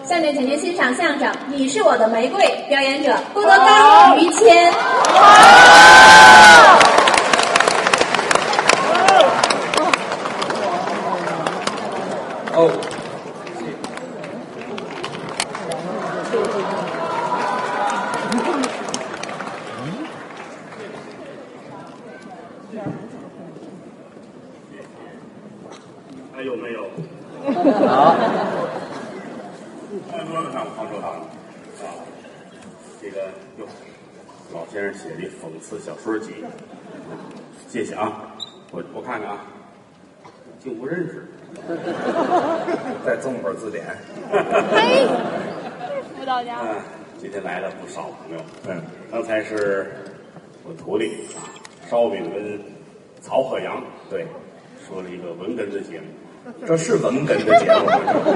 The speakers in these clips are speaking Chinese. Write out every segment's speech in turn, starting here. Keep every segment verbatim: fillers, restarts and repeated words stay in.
下面请您欣赏相声《你是我的玫瑰》，表演者郭德纲、于谦。 哦， 还有没有？ 好， 看桌子上放手套了啊！这个哟，老先生写的讽刺小说集，谢谢啊！我我看看啊，竟不认识。 再综本字典。 嘿，辅导家。 嗯，今天来了不少朋友。 嗯， 刚才是我徒弟啊，烧饼跟曹鹤阳对说了一个文哏的节目。 这是文哏的节目吗？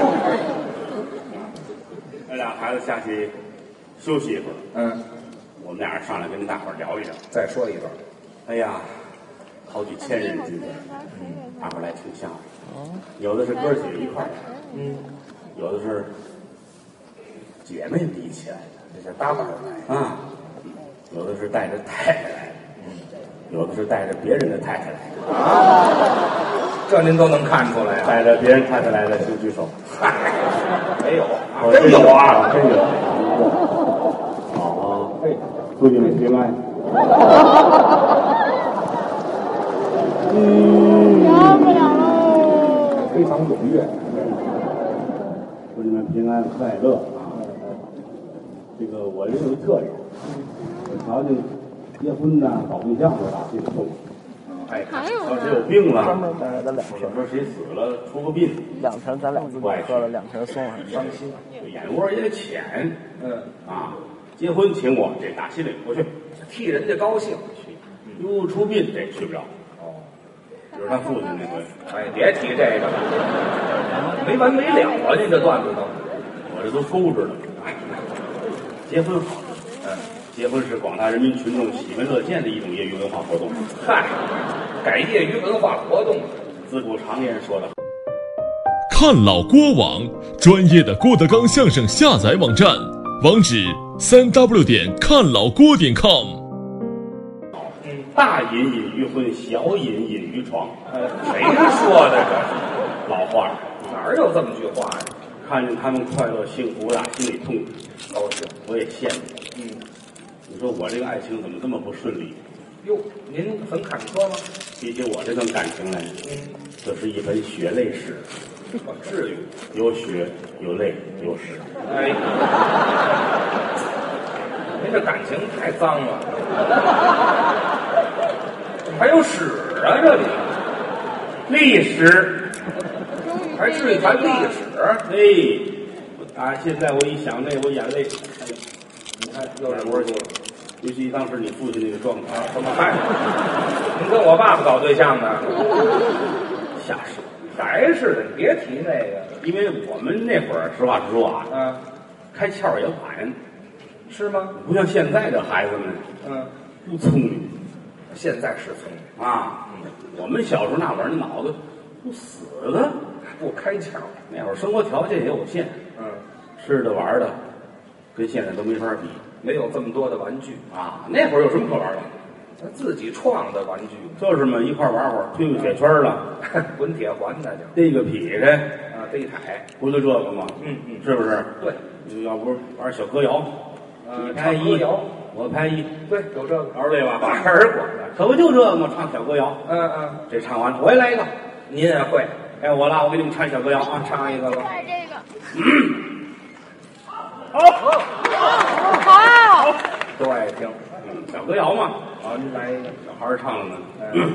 那俩孩子下去休息一会儿， 嗯， 我们俩人上来跟大伙儿聊一聊。 再说一段。 哎呀，好几千人聚会，嗯，大伙儿来听相声。有的是哥儿几个一块儿来， 嗯， 有的是姐妹们一起来的， 这叫搭伴来。 啊，有的是带着太太来的，嗯，有的是带着别人的太太来的。 啊，这您都能看出来啊？ 带着别人太太来的请举手。 嗨，没有啊， 哦真有啊， 真有。好，嘿，祝你们平安。嗯， 受不了喽！ 非常踊跃。 祝你们平安快乐啊！这个我这有一特点，我瞧见结婚呐、搞对象的打心里痛。 哎， 还有要谁有病了， 专门带来的两瓶， 说谁死了出个病， 两瓶咱俩自己喝了，两瓶送上， 伤心。 眼窝也浅。 嗯， 啊，结婚请我，这打心里不去。 替人家高兴。 哟，出殡这去不了。 哦， 比如他父亲那回， 哎，别提这个了，没完没了啊！您这段子都。 我这都收着了。结婚好， 嗯， 结婚是广大人民群众喜闻乐见的一种业余文化活动。 嗨，改业余文化活动。 自古常言说的， 看老郭网，专业的郭德纲相声下载网站，网址三 w 点看老郭点 com。 大隐隐于婚，小隐隐于床。 呃，谁说的这？ 老话， 哪儿有这么句话呀？ 看见他们快乐幸福，我打心里痛快， 高兴。 我也羡慕。 嗯， 你说我这个爱情怎么这么不顺利？ 哟，您很坎坷吗？ 比起我这段感情来， 嗯， 这是一本血泪史， 我至于？ 有血有泪有史。 哎，您这感情太脏了，还有史啊，这里历史， 还至于谈历史？ 哎，啊，现在我一想这，我眼泪，哎呀， 你看又是多去了尤其当时你父亲那个状态， 啊？怎么还？您跟我爸爸搞对象呢？ 下手。 还是的，你别提那个。 因为我们那会儿，实话实说啊， 啊， 开窍也晚， 是吗？ 不像现在的孩子们嗯， 都聪明现在是聪明， 啊。我们小时候那会儿，那脑子都死了。 不开窍。 那会儿生活条件也有限， 嗯， 吃的玩的跟现在都没法比没有这么多的玩具， 啊。那会儿有什么可玩的？ 他自己创的玩具， 就是嘛，一块玩会儿，推个铁圈了， 滚铁环那叫逮个劈柴， 啊，逮台。 不就这个吗？ 嗯嗯， 是不是？ 对， 要不玩小歌谣， 呃你拍一唱歌谣， 我拍一， 对，有这个玩对吧？ 玩儿过的。 可不就这个吗？唱小歌谣， 嗯嗯， 这唱完了，我也来一个。 您也会该我了，我给你们唱小歌谣啊！ 唱一个吧？ 带这个。 好， 好。 都爱听。 嗯，小歌谣嘛， 好，您来一个。 小孩儿唱的呢。 嗯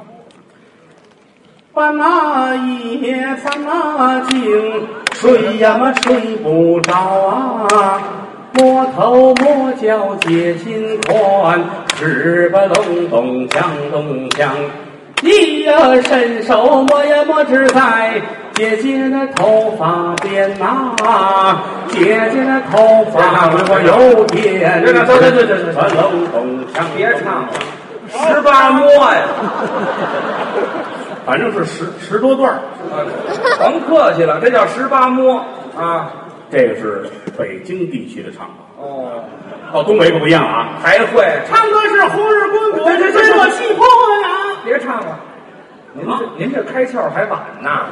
半那夜翻那井，睡呀嘛睡不着啊，摸头摸脚解心宽，十个隆咚锵咚锵，一呀伸手摸呀摸只在姐姐的头发边呐、啊，姐姐的头发我有点， 这个这这这这这隆咚锵， 别唱了，十八摸呀！ 反正是十十多段儿。 啊，甭客气了，这叫十八摸啊！ 这个是北京地区的唱法。 哦， 到东北可不一样啊， 还会唱歌是红日滚滚，这是我气魄呀。 别唱了，您这、啊、您这开窍还晚呐，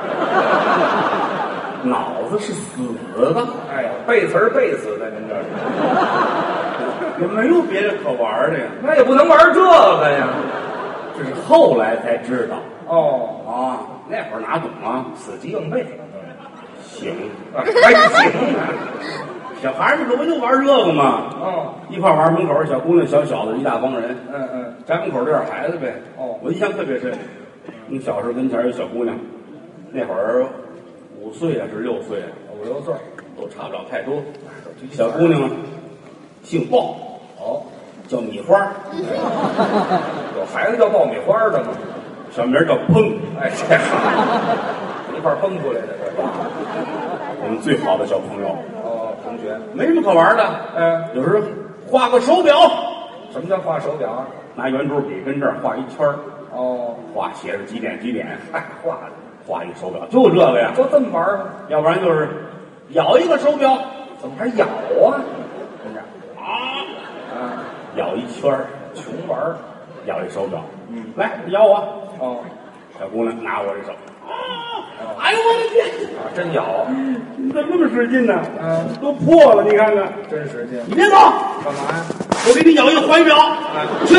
脑子是死的。 哎呀，背词儿背死的，您这是。 也没有别的可玩的呀， 那也不能玩这个呀。 这是后来才知道。 哦啊，那会儿哪懂啊？ 死记硬背。 行， 还行啊。 小孩们可不就玩这个吗？ 哦， 一块玩门口，小姑娘、小小子一大帮人。 嗯嗯， 家门口这点孩子呗。 哦， 我印象特别深。你小时候跟前有小姑娘，那会儿五岁啊，是六岁啊， 五六岁都差不了太多。小姑娘姓鲍， 哦， 叫米花。 有孩子叫爆米花的吗？ 小名叫砰。 哎，这一块砰出来的，这是我们最好的小朋友。 哦，同学没什么可玩的。 嗯， 有时候画个手表。 什么叫画手表啊？ 拿圆珠笔跟这儿画一圈儿。 哦， 画写着几点几点， 哎，画的画一个手表，就这个呀， 就这么玩吗？ 要不然就是咬一个手表， 怎么还咬啊？ 跟这啊啊， 咬一圈儿， 穷玩儿， 咬一手表， 嗯， 来咬我。 哦， 小姑娘拿我这手，啊，哎呦我的天， 啊，真咬， 你怎么那么使劲呢？ 嗯， 都破了，你看看， 真使劲。 你别走， 干嘛呀？ 我给你咬一个怀表， 哎， 去。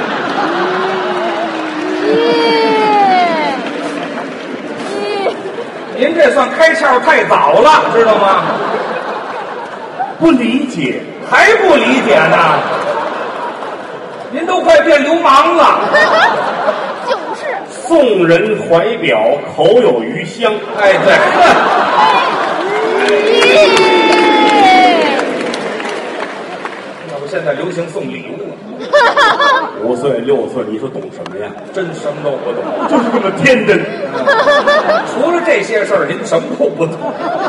您这算开窍太早了，知道吗？ 不理解， 还不理解呢？您都快变流氓了。 就是送人怀表，口有余香。 哎，对。要不现在流行送礼物呢？ 五岁六岁，你说懂什么呀？ 真什么都不懂， 就是这么天真。 除了这些事儿，您什么都不懂。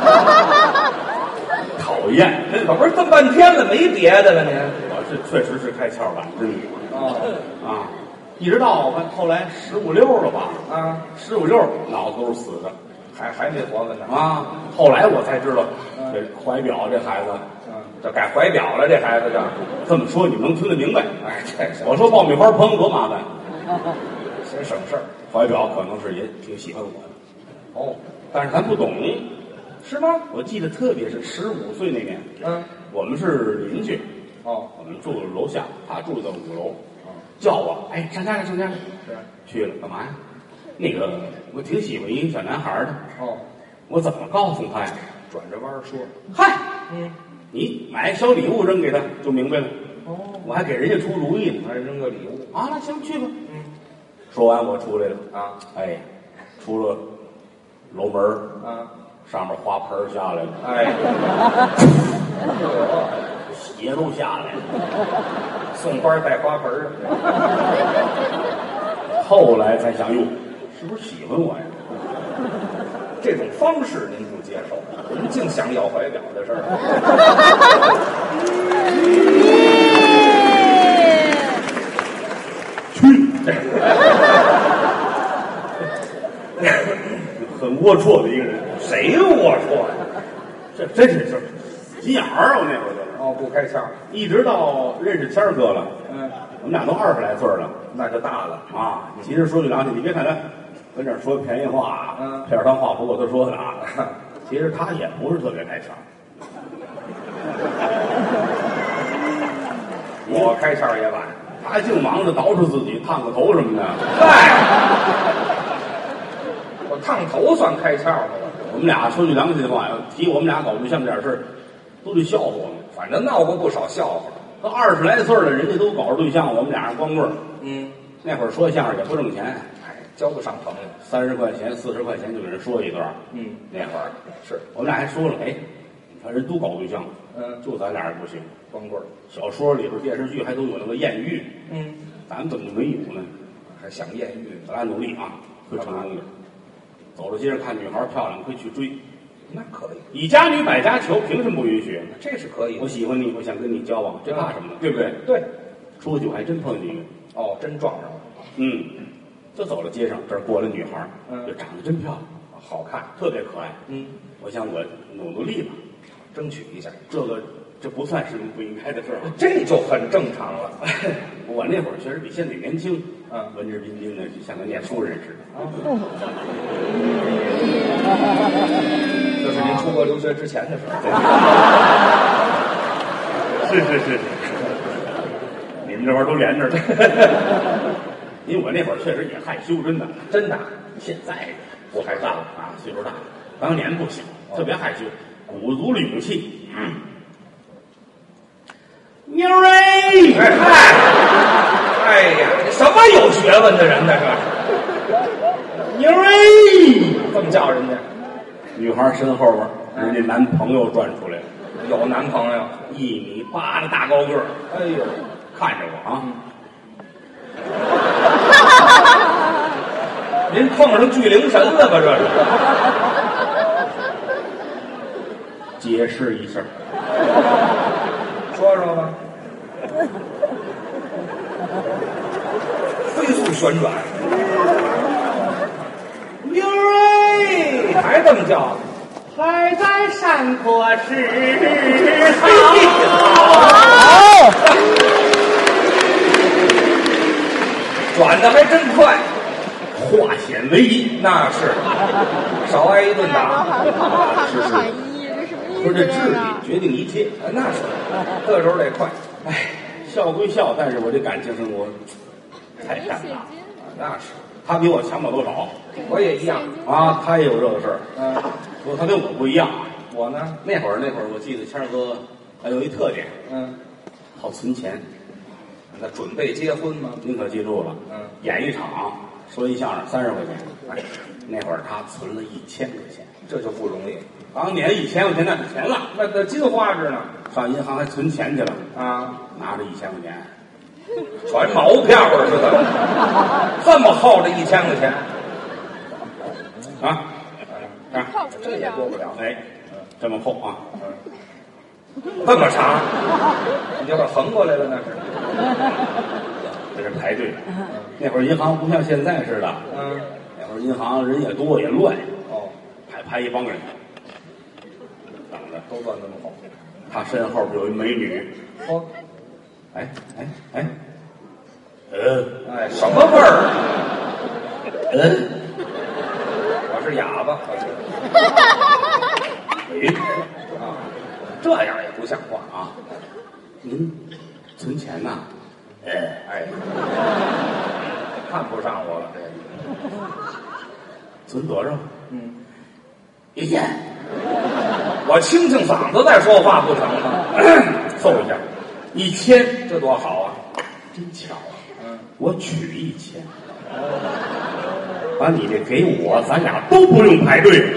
讨厌， 可不是这么半天了，没别的了您？ 我这确实是开窍晚之女哦啊，一直到我看后来十五六了吧， 啊， 十五六脑子都是死的还还没活着呢。 啊。后来我才知道，这怀表这孩子， 嗯，这改怀表了，这孩子这。 这么说你们能听得明白？ 哎，这行， 我说爆米花烹多麻烦， 先省事儿。 怀表可能是也挺喜欢我的， 哦， 但是咱不懂。 是吗？ 我记得特别是十五岁那年， 嗯， 我们是邻居， 哦， 我们住楼下，他住在五楼，叫我，哎，上家去，上家去， 是， 去了干嘛呀？那个我挺喜欢一个小男孩的， 哦， 我怎么告诉他呀？ 转着弯儿说， 嗨， 嗯， 你买小礼物扔给他就明白了。 哦， 我还给人家出主意呢。 还扔个礼物啊，那行去吧。 嗯， 说完我出来了啊， 哎，出了楼门啊， 上面花盆下来了， 哎， 鞋都下来了。 送花带花盆儿， 后来才想，哟，是不是喜欢我呀？ 这种方式您不接受，您净想要怀表的事儿。 去，很龌龊的一个人， 谁龌龊呀？ 这真是是急眼儿啊！我那会儿就是， 哦，不开窍， 一直到认识谦儿哥了， 嗯， 我们俩都二十来岁了那就大了。 啊。其实说句良心，你别看他跟这儿说便宜话， 嗯片儿汤话不够他说的啊，其实他也不是特别开窍。 我开窍也晚， 他净忙着捯饬自己，烫个头什么的。 嗨，我烫头算开窍吗？ 我们俩说句良心的话，要提我们俩搞对象这点事儿，都得笑话我们。 反正闹过不少笑话。 都二十来岁了，人家都搞着对象，我们俩人光棍儿。 嗯， 那会儿说相声也不挣钱， 哎，交不上朋友。 三十块钱、四十块钱就给人说一段。 嗯， 那会儿是我们俩还说了，哎，你看人都搞对象， 嗯， 就咱俩人不行。 光棍儿。 小说里边、电视剧还都有那个艳遇， 嗯， 咱们怎么就没有呢？ 还想艳遇呢？ 咱俩努力啊，会成功的。走到街上看女孩漂亮，可以去追。 那可以， 以家女百家求，凭什么不允许？ 这是可以的。 我喜欢你，我想跟你交往，这怕什么呢？对不对？ 对。 出去我还真碰见一个， 哦，真撞上了。 嗯，就走到街上，这儿过来女孩， 嗯， 就长得真漂亮， 好看， 特别可爱。 嗯， 我想我努努力吧， 争取一下。 这个这不算是不应该的事儿， 这就很正常了。 我那会儿确实比现在年轻， 嗯， 文质彬彬的，就像个念书人似的。 这是您出国留学之前的事儿。 是是是是，你们这玩意儿都连着呢。因为我那会儿确实也害羞，真的真的。 现在不害臊了啊，岁数大了，当年不行，特别害羞，鼓足了勇气。嗯，妞儿哎， 哎嗨，哎呀，什么有学问的人呢？这妞儿哎， 这么叫人家？ 女孩身后边，人家男朋友转出来了， 有男朋友？ 一米八的大高个儿， 哎呦， 看着我啊。 您碰上巨灵神了吧？这是？ 解释一下， 说说吧。飞速旋转，妞儿哎，还这么叫？ 还在山坡时好，转的还真快。 化险为夷， 那是少挨一顿打。 是是，不是这智力决定一切， 那是，这时候得快。 哎，笑归笑，但是我这感情生活太尴尬。 那是， 他比我强不了多少， 我也一样啊，他也有这个事儿。 嗯， 不过他跟我不一样。 我呢， 那会儿那会儿，我记得谦儿哥还有一特点， 嗯， 好存钱。 那准备结婚吗？ 您可记住了， 嗯， 演一场说一相声三十块钱，哎，那会儿他存了一千块钱， 这就不容易。 刚年一千块钱那是钱了， 那那金花着呢？ 上银行还存钱去了啊， 拿着一千块钱， 传毛票啊是怎么？这么厚的一千块钱啊啊， 这也过不了。 哎，这么厚啊， 这么长，你就把横过来了那是。 这是排队的。那会儿银行不像现在似的， 嗯， 那会儿银行人也多也乱， 哦， 排排一帮人，等着。 都算这么厚。 他身后边有一美女， 哦， 哎哎哎，呃哎，什么味儿？ 呃， 我是哑巴，我是。 哎， 啊，这样也不像话啊！您存钱呐？ 哎哎，看不上我了，这个。 存多少？ 嗯， 一千。 我清清嗓子再说话不成吗？ 凑一下，一千， 这多好啊！ 真巧啊！ 嗯， 我取一千，把你这给我，咱俩都不用排队。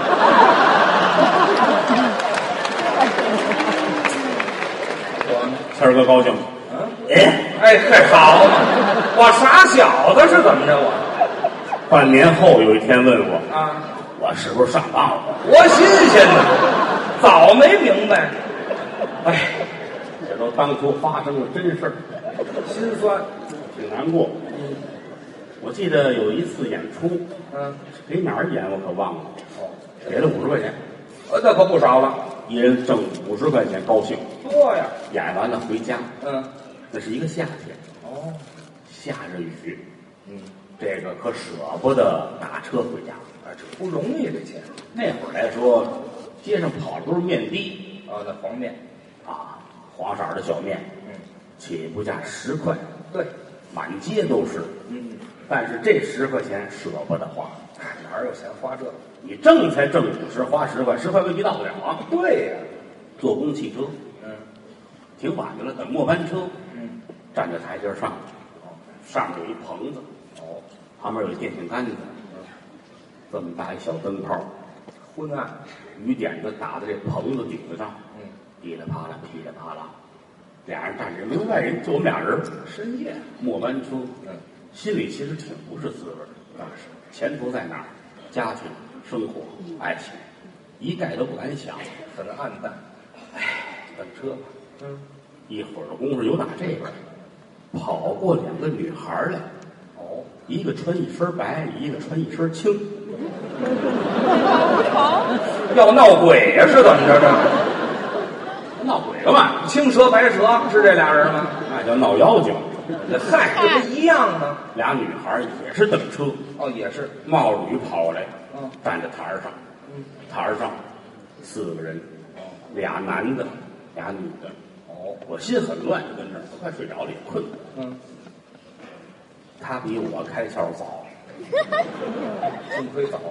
谦儿哥高兴。 嗯，哎哎，太好嘛！我傻小子是怎么着？我半年后有一天问我啊， 我是不是上当了？ 我新鲜呢，早没明白。 哎，这都当初发生了真事儿， 心酸。 挺难过。我记得有一次演出， 嗯， 给哪儿演我可忘了， 哦， 给了五十块钱， 呃，那可不少了， 一人挣五十块钱，高兴。 多呀。 演完了回家， 嗯， 那是一个夏天， 哦， 下着雨， 嗯， 这个可舍不得打车回家。 啊，这不容易这钱。 那会儿来说，街上跑的都是面的啊，那黄面， 啊，黄色的小面， 嗯， 起步价十块， 对， 满街都是。 嗯， 但是这十块钱舍不得花， 哎，哪有钱花这？ 你挣才挣五十，花十块，十块未必到不了啊。 对呀， 坐公汽车， 嗯， 挺晚的了，等末班车， 嗯， 站在台阶上，上面有一棚子， 哦， 旁边有一电线杆子，这么大一小灯泡， 昏暗， 雨点子打在这棚子顶子上， 嗯， 噼里啪啦，噼里啪啦，俩人站着，没有外人，就我们俩人。 深夜， 末班车， 嗯， 心里其实挺不是滋味的， 那是， 前途在哪儿？家庭、生活、爱情，一概都不敢想。 很暗淡。 唉，等车吧。 嗯， 一会儿的功夫，有打这边跑过两个女孩来， 哦， 一个穿一身白，一个穿一身青。 要闹鬼呀、是怎么着这？ 闹鬼了嘛？ 青蛇白蛇是这俩人吗？ 那叫闹妖精。 嗨，这不一样吗？ 俩女孩也是蹬车， 哦，也是， 冒着雨跑过来， 嗯， 站在台上，嗯，台上四个人，俩男的，俩女的。哦，我心很乱，就跟这儿都快睡着了，也困了。 嗯， 他比我开窍早， 幸亏早。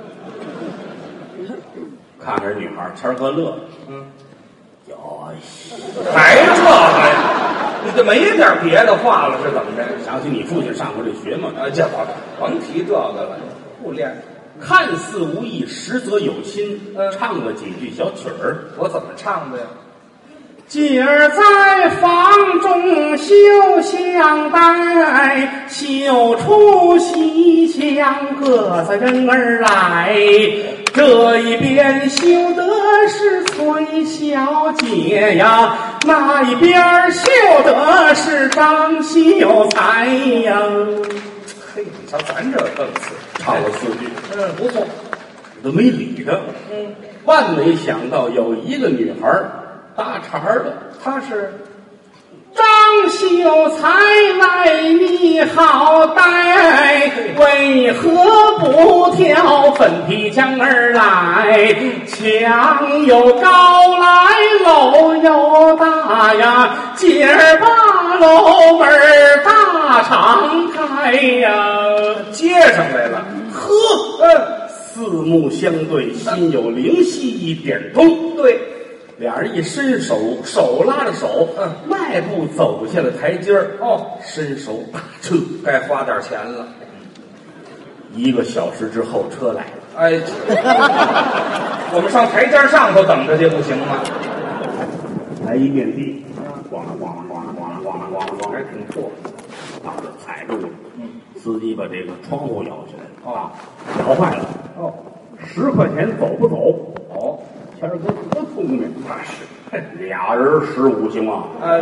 看看这女孩谦儿哥乐了， 嗯， 哟， 还这个呀？你这没点别的话了是怎么着？ 想起你父亲上过这学吗？ 啊，这甭提这个了，不练。 看似无意，实则有心。 嗯， 唱了几句小曲儿， 我怎么唱的呀？ 今儿在房中绣香袋，绣出西厢各色人儿来。这一边绣的是崔小姐呀，那一边绣的是张秀才呀。 嘿，你瞧咱这档次， 唱了四句， 嗯，不错， 我都没理他。 嗯， 万没想到有一个女孩搭茬了， 他是张秀才来你好歹，为何不挑粉皮匠儿来？墙又高来楼又大呀，今儿把楼门大敞开呀， 接上来了。 呵，嗯，四目相对，心有灵犀一点通。 对， 俩人一伸手，手拉着手， 嗯， 迈步走下了台阶儿。 哦， 伸手打车， 该花点钱了。 一个小时之后，车来了。 哎，我们上台阶上头等着去不行吗？ 来一面壁，咣啷咣啷咣啷咣啷咣啷咣啷咣啷， 还挺错。 到这踩住了。 嗯， 司机把这个窗户摇起来了。 哦， 摇坏了。 哦， 十块钱走不走？ 哦， 谦儿哥多聪明，那是俩人十五行吗？ 呃，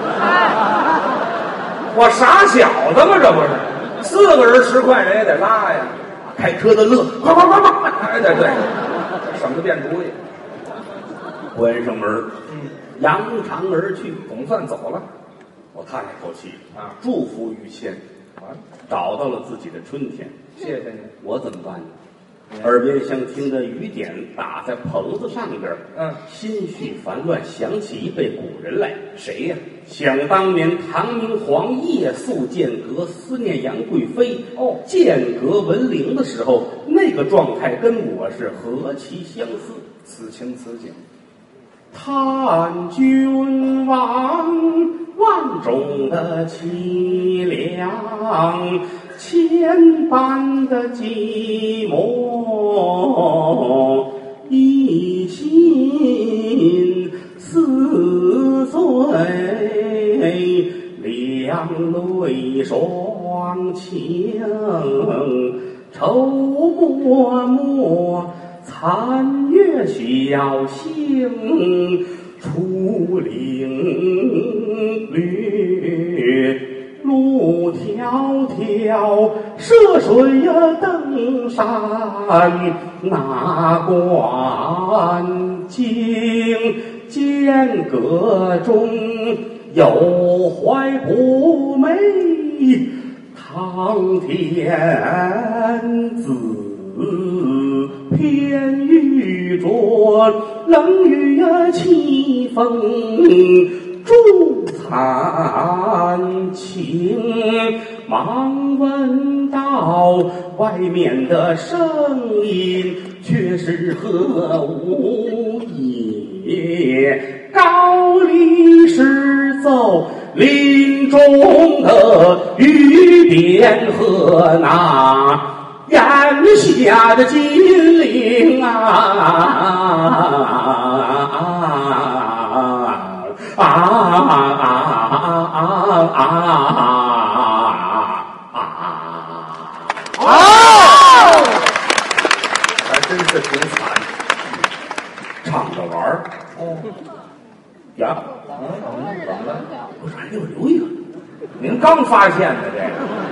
我傻小子吗？这不是四个人十块，人也得拉呀。 开车的乐，快快快快！ 哎，对对，省得变主意。 关上门， 嗯， 扬长而去， 总算走了。 我叹了口气啊， 祝福于谦， 完了， 找到了自己的春天。 谢谢你。 我怎么办呢？耳边像听着雨点打在棚子上边， 嗯， 心绪烦乱，想起一位古人来。 谁呀？ 想当年唐明皇夜宿剑阁，思念杨贵妃。 哦， 剑阁闻铃的时候，那个状态跟我是何其相似， 此情此景。 叹君王万种的凄凉，千般的寂寞，一心似醉，两泪双倾，愁默默，残月小星出岭掠，路迢迢，涉水呀登山哪关经，间隔中有怀不美，唐天子偏遇着冷雨呀凄风助残情，忙问道外面的声音却是何物也？高力士奏林中的雨点和那眼下的金陵啊啊啊啊啊啊！ 还真是挺惨。 唱着玩儿哦， 呀， 嗯，怎么了？ 我说还给我留一个。 您刚发现的这个？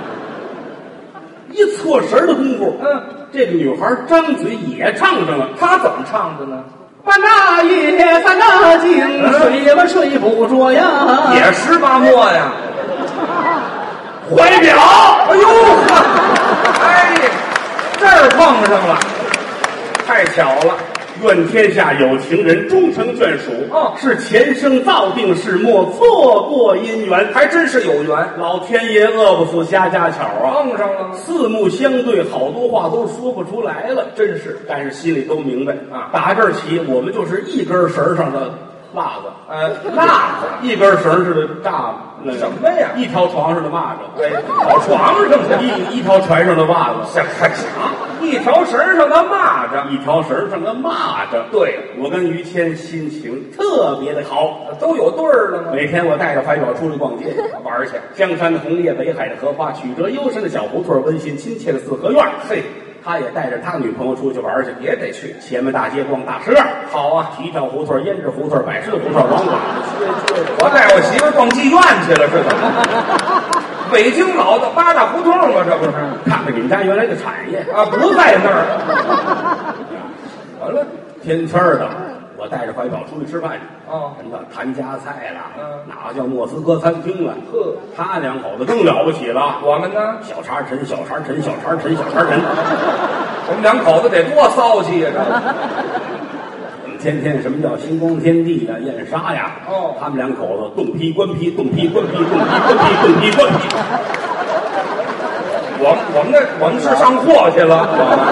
一错神的功夫， 嗯， 这个女孩张嘴也唱上了。 她怎么唱的呢？ 把那夜三那景色睡呀嘛睡不着呀， 也十八摸呀。 怀表， 哎呦呵，哎，这儿碰上了，太巧了。 愿天下有情人终成眷属。 哦， 是前生造定事，莫错过姻缘。 还真是有缘， 老天爷饿不死瞎家巧啊！ 碰上了， 四目相对，好多话都说不出来了， 真是。 但是心里都明白啊。 打这儿起，我们就是一根绳上的袜子， 呃，蜡子， 一根绳似的蚱那什么呀？ 一条床上的蚂蚱， 哎，跑床上去， 一一条船上的袜子， 想还想一条绳上的蚂蚱， 一条绳上的蚂蚱。 对， 我跟于谦心情特别的好， 都有对儿了吗？ 每天我带着怀表出去逛街玩去， 江山的红叶，北海的荷花，曲折幽深的小胡同，温馨亲切的四合院。 嘿， 他也带着他女朋友出去玩去， 也得去前门大街逛大石栏。 好啊， 皮条胡同、胭脂胡同、百事胡同、王瓦我带我媳妇逛妓院去了，是怎么？北京老的八大胡同嘛，这不是？ 看看你们家原来的产业啊，不在那儿。完了， 天天的，我带着怀表出去吃饭去。 哦， 什么谈家菜了， 嗯， 哪个叫莫斯科餐厅了？ 呵， 他两口子更了不起了。 我们呢， 小茶陈，小茶陈，小茶陈，小茶陈。 我们两口子得多骚气呀！这我们天天什么叫星光天地呀、燕莎呀？ 哦， 他们两口子冻批官批，冻批官批，冻批官批，冻批官批。 我们我们那我们是上货去了。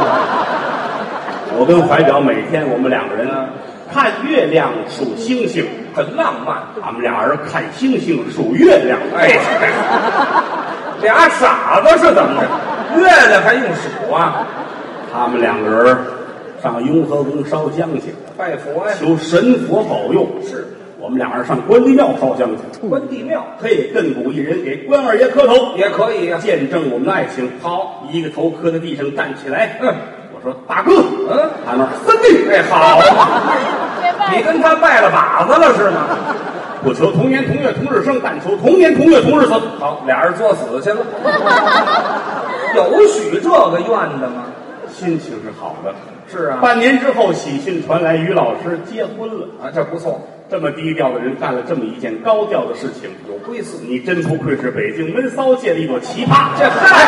我跟怀表每天我们两个人看月亮数星星， 很浪漫。 他们俩人看星星数月亮。 哎，俩傻子是怎么着？月亮还用数啊？ 他们两个人上雍和宫烧香去， 拜佛呀， 求神佛保佑。 是我们俩人上关帝庙烧香去， 关帝庙， 嘿，亘古一人给关二爷磕头也可以呀， 见证我们的爱情。 好， 一个头磕在地上，站起来。 嗯， 我说大哥， 嗯， 他那儿三弟， 哎，好，你跟他拜了把子了是吗？ 不求同年同月同日生，但求同年同月同日死。 好，俩人作死去了。有许这个愿的吗？ 心情是好的。 是啊， 半年之后喜讯传来，于老师结婚了啊，这不错。 这么低调的人干了这么一件高调的事情， 有归宿。 你真不愧是北京闷骚界的一朵奇葩。 这嗨，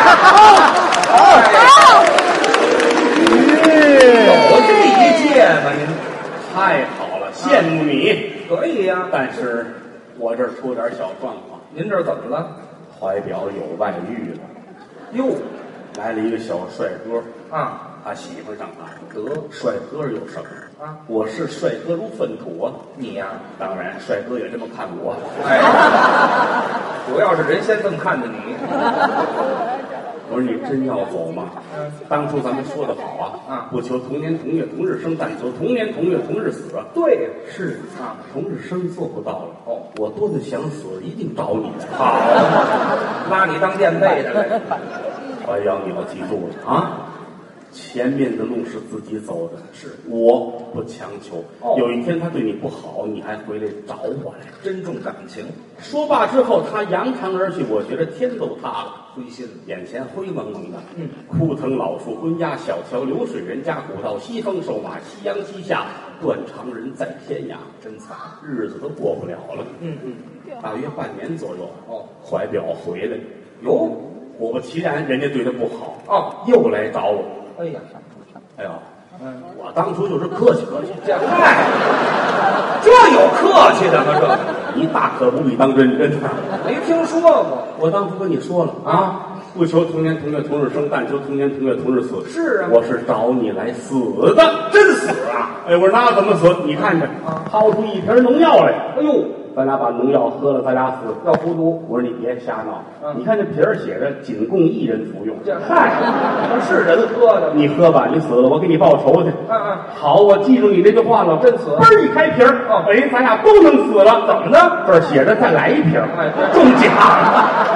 有这一届吗？您太好了，羡慕你。 可以呀， 但是我这儿出点小状况。 您这儿怎么了？ 怀表有外遇了。 哟， 来了一个小帅哥啊， 他媳妇儿长大得帅哥有什么啊？ 我是帅哥如粪土啊！ 你呀、啊， 当然，帅哥也这么看我。 哎，主要是人先这么看着你。 我说你真要走吗？ 嗯， 当初咱们说的好啊， 啊， 不求同年同月同日生，但求同年同月同日死啊。 对， 是啊，同日生做不到了。 哦， 我多的想死，一定找你来。 好，拉你当垫背的来。 怀表你要记住了啊！前面的路是自己走的， 是我不强求。 哦， 有一天他对你不好，你还回来找我来， 珍重感情。 说罢之后，他扬长而去，我觉得天都塌了， 灰心了， 眼前灰蒙蒙的。 嗯， 枯藤老树昏鸦，小桥流水人家，古道西风瘦马，夕阳西下，断肠人在天涯。 真惨， 日子都过不了了。 嗯嗯， 大约半年左右， 哦， 怀表回来， 哟， 果不其然，人家对他不好， 哦， 又来找我。 哎呀， 哎呦， 嗯， 我当初就是客气客气， 这嗨，这有客气的吗？这你大可不必当真，真的。 没听说过。 我当初跟你说了啊，不求同年同月同日生，但求同年同月同日死。 是啊， 我是找你来死的， 真死啊！ 哎，我说那怎么死？你看着，掏出一瓶农药来。 哎呦， 咱俩把农药喝了，咱俩死要糊涂。 我说你别瞎闹， 嗯， 你看这瓶儿写着仅供一人服用。 这嗨，这是人喝的。 你喝吧，你死了，我给你报仇去。 嗯嗯， 好，我记住你这句话了。 真死。 嘣一开瓶儿， 哦， 哎，咱俩都能死了。怎么的？这儿写着再来一瓶， 哎， 中奖了。